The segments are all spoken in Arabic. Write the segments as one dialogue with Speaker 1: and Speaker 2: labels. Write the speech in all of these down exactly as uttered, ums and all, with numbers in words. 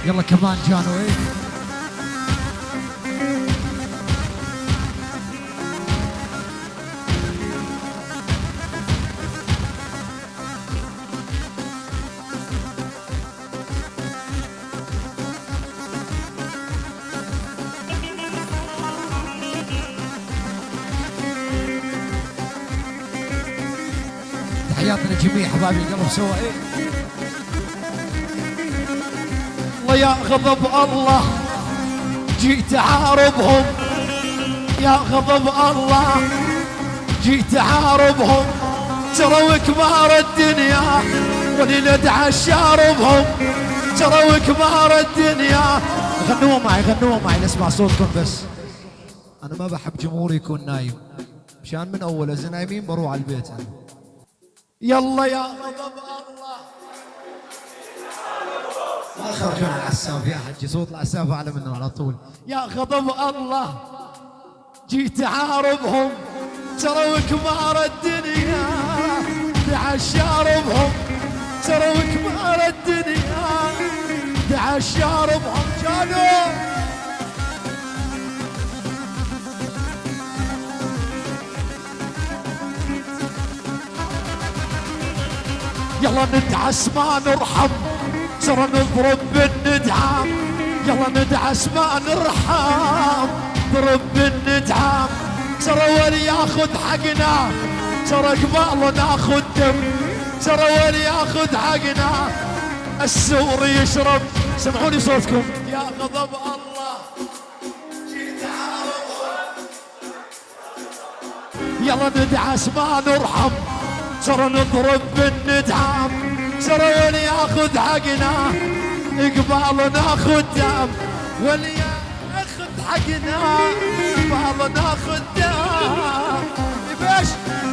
Speaker 1: يلا كمان جانو ايه. تحياتنا جميع حبايبي القلب سوا ايه.
Speaker 2: الله يا غضب الله جيت عاربهم، يا غضب الله جيت عاربهم، ترى كبار الدنيا ولندعى شاربهم، ترى كبار الدنيا.
Speaker 1: غنوا معي غنوا معي نسمع صوتكم بس. انا ما بحب جمهوري يكون نايم، مشان من اول اذا نايمين بروح على البيت انا.
Speaker 2: يلا يا غضب الله.
Speaker 1: ما تخرجون العساف يا حجي، صوت العساف اعلى منه على طول.
Speaker 2: يا غضب الله جيت عاربهم، ترى كبار الدنيا دعى شاربهم، ترى كبار الدنيا دعى شاربهم. جانو يلا ندعس ما نرحم، ترى نضرب بالندعام، يلا ندعس ما نرحم، ضرب بالندعام، ترى ولي ياخذ حقنا، ترى قبال ناخذ دم، ترى ولي ياخذ حقنا، السور يشرب. سمعوني صوتكم. يا غضب الله جيت عاربهم، يلا ندعس ما نرحم، ترى نضرب بالندعام، ترى ولي ياخذ حقنا، قبال ناخذ دم، ولي ياخذ حقنا، قبال ناخذ دم. بيش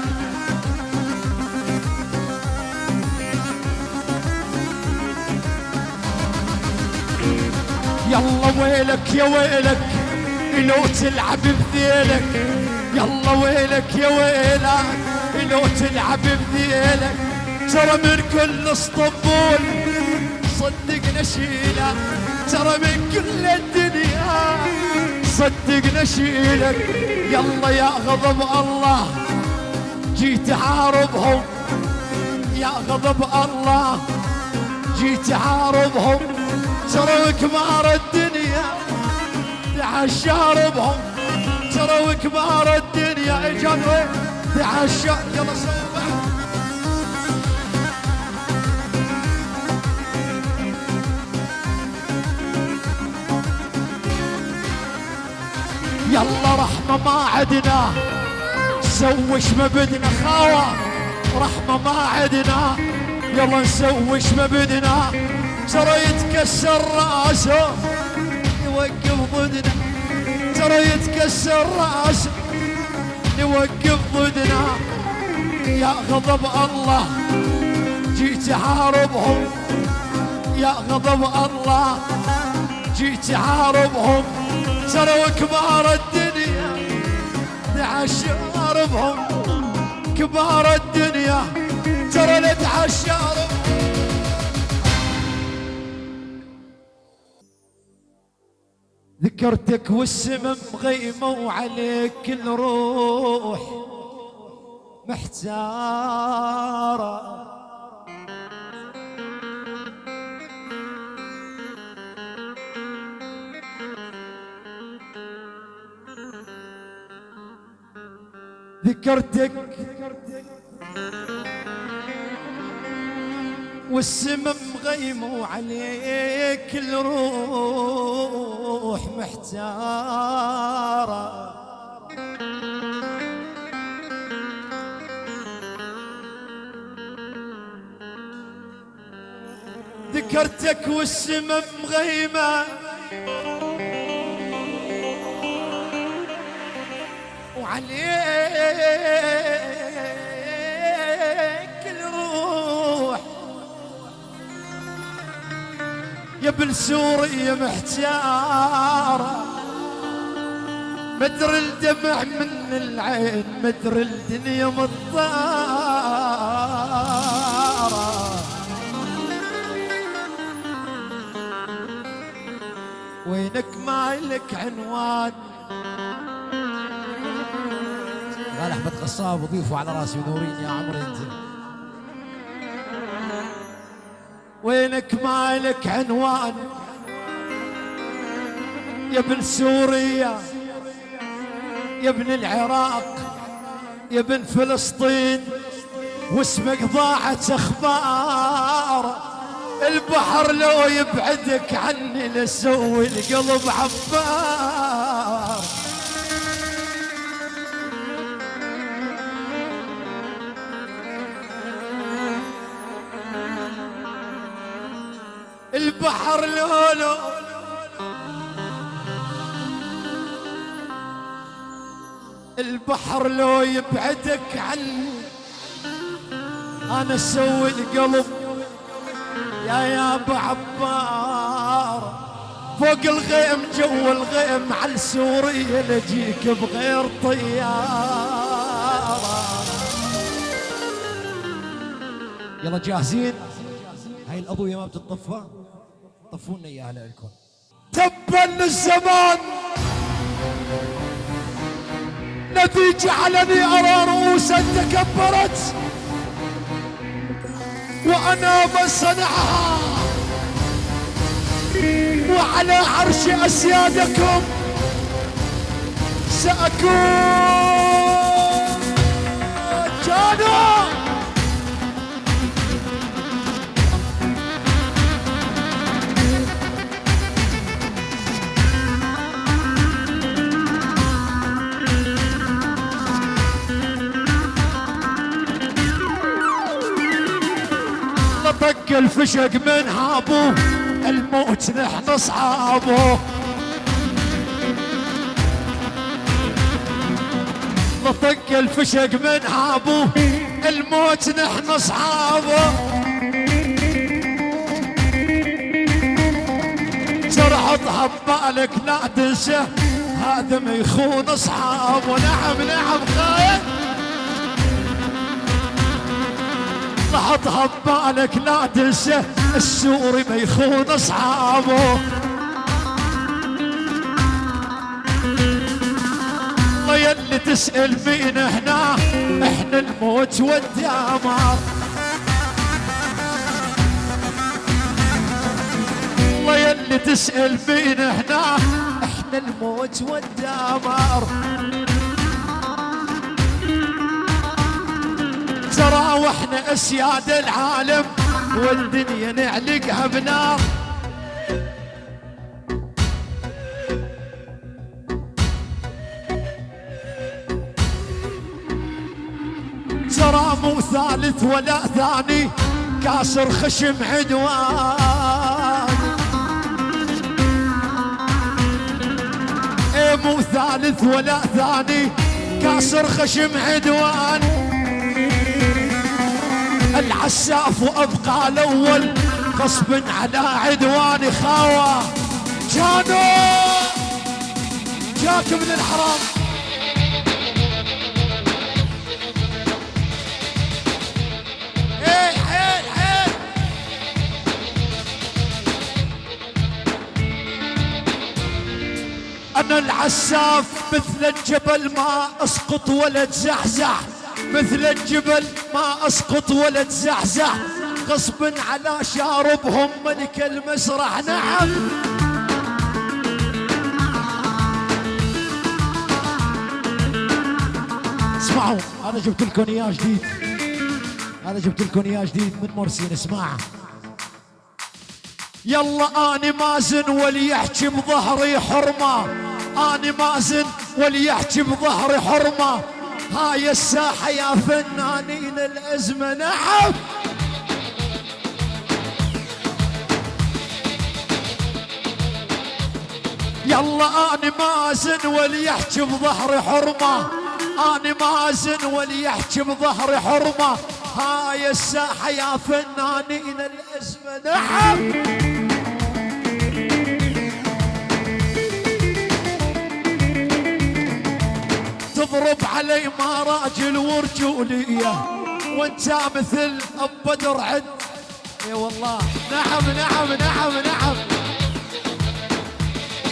Speaker 2: يلا ويلك يا ويلك لو تلعب بذيلك، يلا ويلك يا ويلك لو تلعب بذيلك، ترى من كل اسطنبول صدق نشيلك، ترى من كل الدنيا صدق نشيلك. يلا يا غضب الله جيت عاربهم، يا غضب الله جيت عاربهم، ترى كبار الدنيا دعى شاربهم، ترى كبار الدنيا اجانوا دعى شارب. يلا سوا يلا رحمة ما عدنا، سوش ما بدنا خاوة، رحمة ما عدنا، يلا نسوش ما بدنا، ترى يتكسر راسه يوقف ضدنا، ترى يتكسر راسه يوقف ضدنا. يا غضب الله جيت عاربهم، يا غضب الله جيت عاربهم، ترى كبار الدنيا دعى شاربهم، كبار الدنيا ترى ندعى شاربهم. ذكرتك والسمم مغيمة وعليك الروح محتارة، ذكرتك والسمم مغيمة وعليك الروح محتارة، ذكرتك والسمم مغيمة وعليك الروح يا ابن سوريا محتارة، مدر الدمع من العين مدر الدنيا مضارة، وينك ما لك عنوان.
Speaker 1: قال احمد قصاب وضيفوا على راسي ونورين يا عمري انزل.
Speaker 2: وينك ما لك عنوان يا ابن سوريا يا ابن العراق يا ابن فلسطين، واسمك ضاعت اخبار. البحر لو يبعدك عني لسوي القلب عبار. البحر لو لو البحر لو يبعدك عني انا اسوي القلب يا يا ابو عبار. فوق الغيم جو الغيم على سوريا لجيك بغير طيارة.
Speaker 1: يلا جاهزين؟ هاي الأضوية ما بتطفى؟ طفوا لنا إياها لكم.
Speaker 2: تبا للزمان الذي جعلني أرى رؤوسا تكبرت وأنا من صنعها، وعلى عرش أسيادكم سأكون. جانا طق الفشق من هابوه الموت نحن اصحابه. طق الفشق من هابوه الموت نحن اصحابه. ترعطها ببالك لا تنسى هذا ما يخون اصحابه. نعم نعم خايف حطها ببالك لا تنسى السوري ما يخون اصحابه. الله يلي تسأل مين هنا احنا الموت والدمار. الله يلي تسأل مين هنا احنا الموت والدمار. ترى واحنا اسياد العالم والدنيا نعلقها بنار. ترى مو ثالث ولا ثاني كاسر خشم عدوان. ايه مو ثالث ولا ثاني كاسر خشم عدوان. العساف وابقى الاول غصب على عدواني خاوة. جانو جاك من الحرام ايه حيل حيل. انا العساف مثل الجبل ما اسقط ولا اتزحزح. مثل الجبل ما اسقط ولا اتزحزح. غصب على شاربهم ملك المسرح. نعم
Speaker 1: اسمعوا هذا جبت لكم اياه جديد. هذا جبت لكم اياه جديد من مرسين. اسمع
Speaker 2: يلا اني مازن وليحكي بظهري حرمه. اني مازن وليحكي بظهري حرمه. هاي الساحة يا فنانين الأزمة. نعم يلا أنا مازن وليحكي بظهري حرمة. أنا مازن وليحكي بظهري حرمة. هاي الساحة يا فنانين الأزمة. نعم تضرب علي ما راجل ورجولية وانت مثل اب بدر عد. اي والله. نعم نعم نعم نعم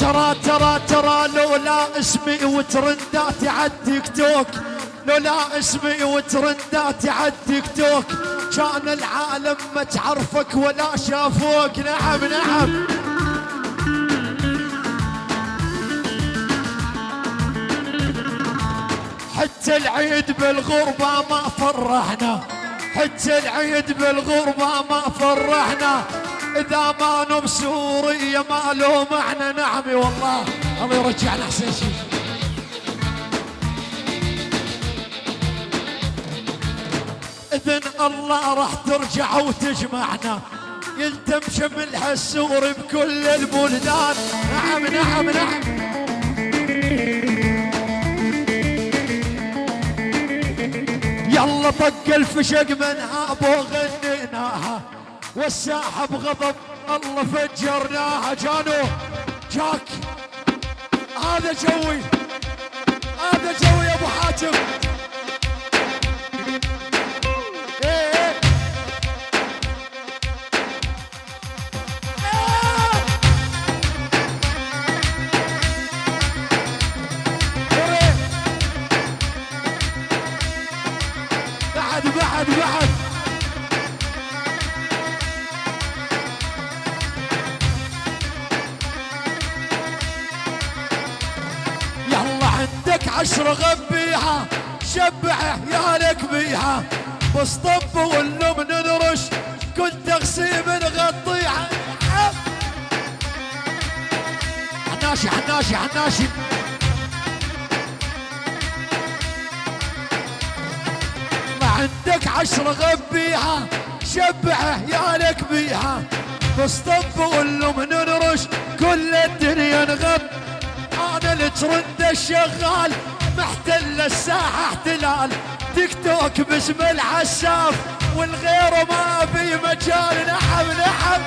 Speaker 2: ترى ترى ترى لولا اسمي وترنداتي على التيك توك، لولا اسمي وترنداتي على التيك توك كان العالم ما تعرفك ولا شافوك. نعم نعم. حتى العيد بالغربة ما فرحنا، حتى العيد بالغربة ما فرحنا، إذا ما نم سوريا ما له معنى. نعم والله الله يرجعنا أحسن شيء. إذن الله راح ترجع وتجمعنا، يلتم شملها السوري بكل البلدان. نعم نعم نعم. يلا طق الفشق منها ابو غنيناها، والساحه بغضب الله فجرناها. جانو جاك هذا جوي، هذا جوي يا ابو حاتم. ايه ايه بعد بعد بعد. يلا عندك عشرة غبيها، شبعه يا لك بيها، بس طب واللم ننرش كل تغسيم نغطيها. حناشي حناشي حناشي. عندك عشرة غبيها، شبعه يا لك بيها، بس طب واللم ننرش كل الدنيا نغب. انا الترند الشغال محتل الساحه احتلال، تيك توك باسم العساف والغير ما في مجال. نعم نعم.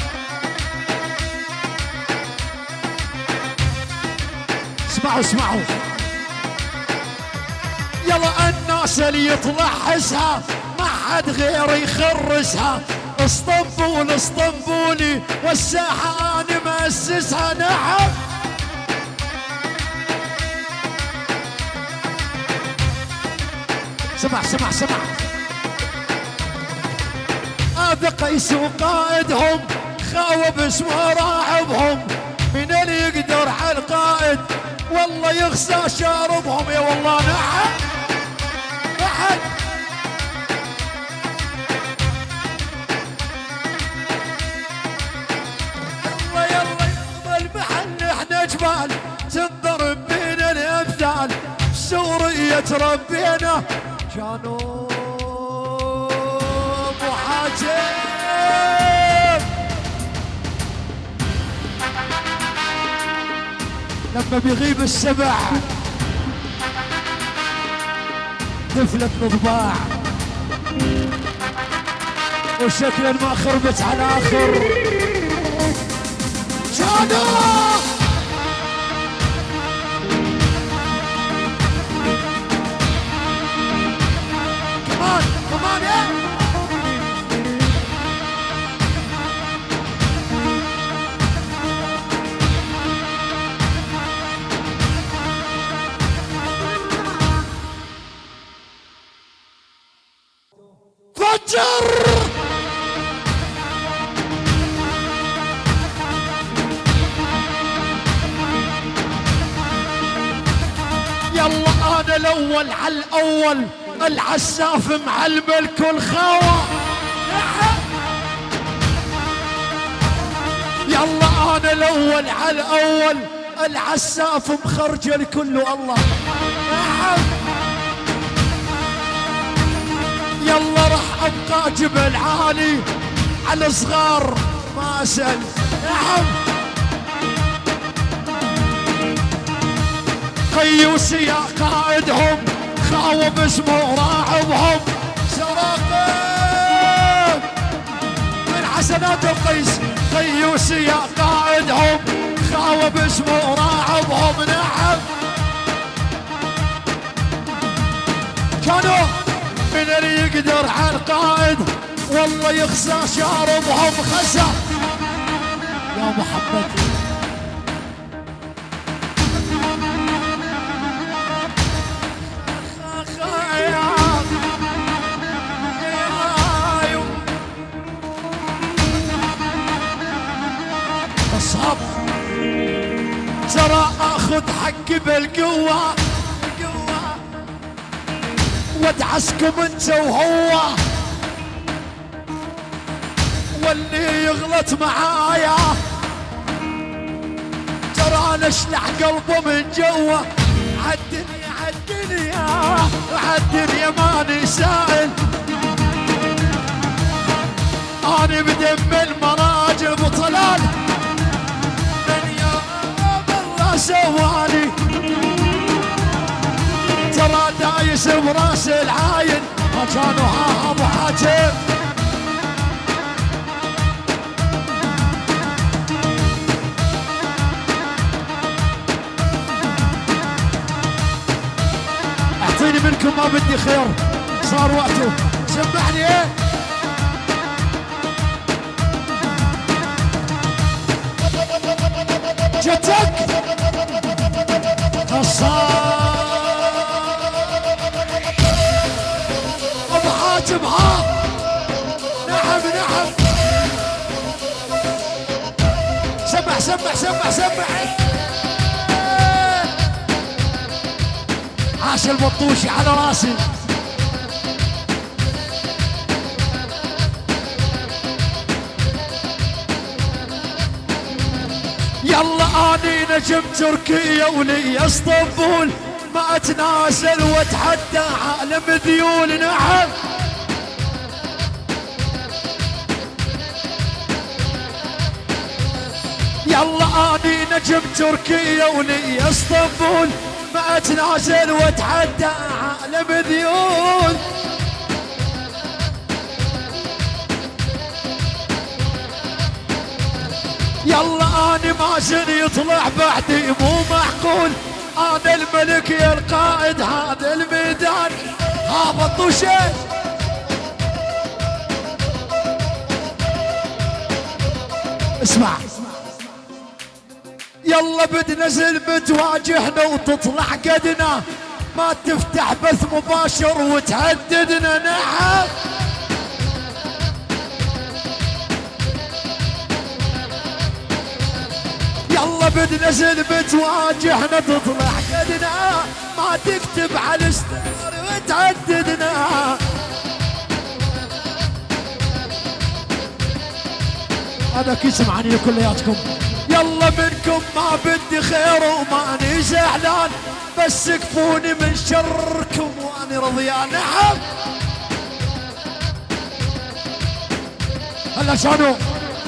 Speaker 2: اسمعوا اسمعوا. يلا الناس اللي يطلع حسها ما حد غير يخرسها، اسطنبول اسطنبولي والساحة انا مؤسسها. نعم. سمع سمع سمع. هذا قيس وقائدهم خاوب اسمه راعبهم، من اللي يقدر على القائد والله يخسى شاربهم. يا والله. نعم بعد. يلا يلا يلا المحل احنا جبال تنضرب بين الامثال، سورية تربينا كانوا ابو حاتم. لما بيغيب السبع تفلت نضباع، وشكلا ما خربت على اخر. شادو كمان كمان يا فجر. يلا انا الاول على الاول، العساف معلم الكل خاوة. يلا انا الاول على الاول، العساف مخرج الكل. والله يلا راح ابقى جبل عالي على صغار ما اسال. نعم. قيوسي يا قائدهم خاوب اسمه راعبهم، سراقب من حسنات القيس. قيوسي يا قائدهم خاوب اسمه راعبهم. نعم. كانوا من اللي يقدر على القائد والله يخسى شاربهم. خسى يا محمد. اصهب ترى اخذ حقي بالقوة وادعسكم انت وهو واللي يغلط معايا ترى نشلح قلبه من جوا عالدنيا عالدنيا عالدنيا ماني سائل اني بدم المراجل بطلال من يوم الله سواني ترى دايس براس العاين ما كانوا ها ابو حاتم اعطيني منكم ما بدي خير صار وقته سمعني ايه جتك خصار ابو حاتم ها نعم نعم سمع سمع سمع سمع عاش البطوشي على راسي يلا اني نجم تركيا ولي اسطنبول ما اتنازل واتحدى عالم ذيول نعم يلا اني نجم تركيا ولي اسطنبول ما اتنازل واتحدى عالم ذيول يلا اني مازن يطلع بعدي مو معقول انا الملك يا القائد هذا الميدان هابط وشيء اسمع يلا بتنزل بتواجهنا وتطلع قدنا ما تفتح بث مباشر وتهددنا نعم يلا بتنزل بتواجهنا تطلع قدنا ما تكتب على الستوري وتهددنا هذا كيس معني كلياتكم يلا منكم ما بدي خير وماني زعلان بس كفوني من شركم واني رضيان نعم هلا شانو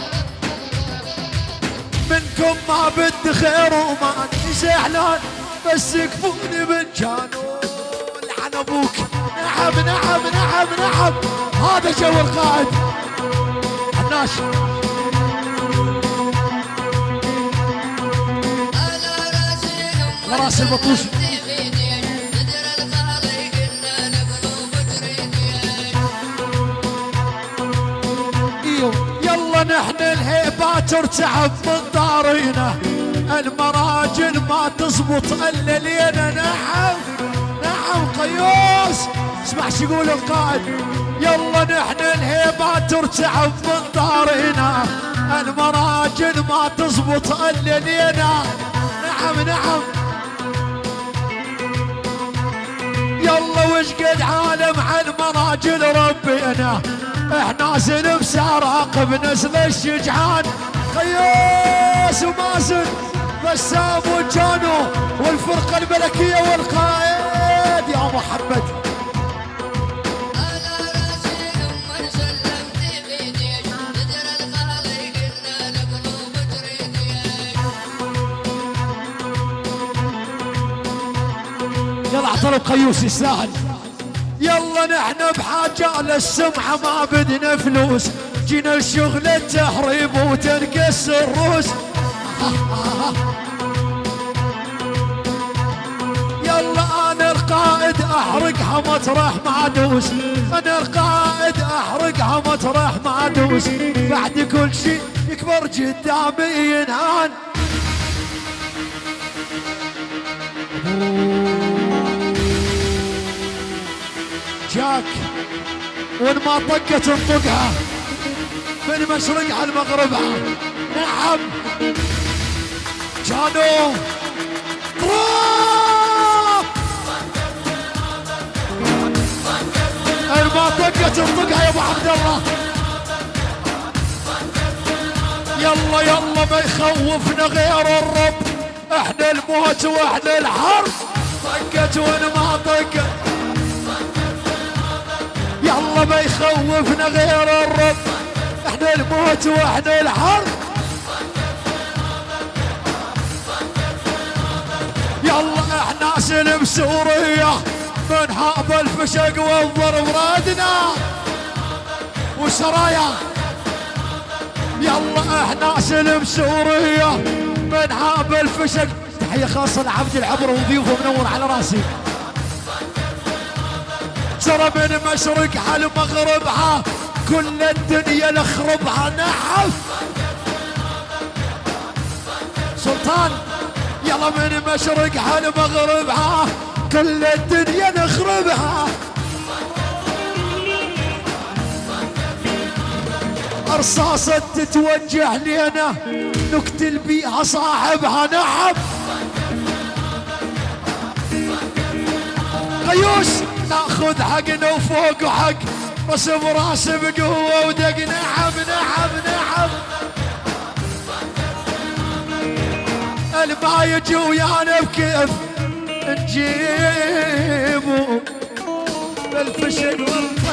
Speaker 2: منكم ما بدي خير وماني زعلان بس كفوني من جانو لعن ابوك نعم نعم نعم نعم هذا جو القائد حناش راس البطوشي يلا نحن الهيبات ارتعب من دارينا المراجل ما تزبط الا لينا نعم نعم قيوس اسمع شو يقول القائد يلا نحن الهيبات ارتعب من دارينا المراجل ما تزبط الا لينا نعم نعم يلا وش قد عالم على المراجل ربينا احنا زين بسراق بنسل الشجعان قياس ومازن بسام وجانو والفرقة الملكية والقائد يا محمد يلا اعطرب قيوس يستاهل يلا نحن بحاجة للسمعة ما بدنا فلوس جينا الشغل التهريب وتنقص الروس يلا انا القائد احرقها مطرح ما ادوس انا القائد احرقها مطرح ما ادوس بعد كل شيء يكبر قدامي ينهان جاك وين ما طقت انطقها من مشرقها لمغربها نعم كانوا طراق ما طقت انطقها يا ابو عبد الله. يلا يلا ما يخوفنا غير الرب، احنا الموت واحنا الحرب. طقت وما طقت يلا ما يخوفنا غير الرب، احنا الموت واحنا الحرب. يلا احنا سلم سوريا من حاب الفشق والضرب رادنا وسرايا. يلا احنا سلم سوريا من حاب الفشق. تحية خاصة لعبد العبر وضيوفه منور على راسي. ترى من مشرقها لمغربها كل الدنيا نخربها نحف. سلطان يلا من مشرقها لمغربها كل الدنيا نخربها. رصاصة تتوجه لنا نقتل بيها صاحبها نحب. قيوس ناخذ حقنا وفوق حق، راس براس بقوة ودق نحب نحب نحب. الما يجي ويانا بكيف نجيبه بالفشل.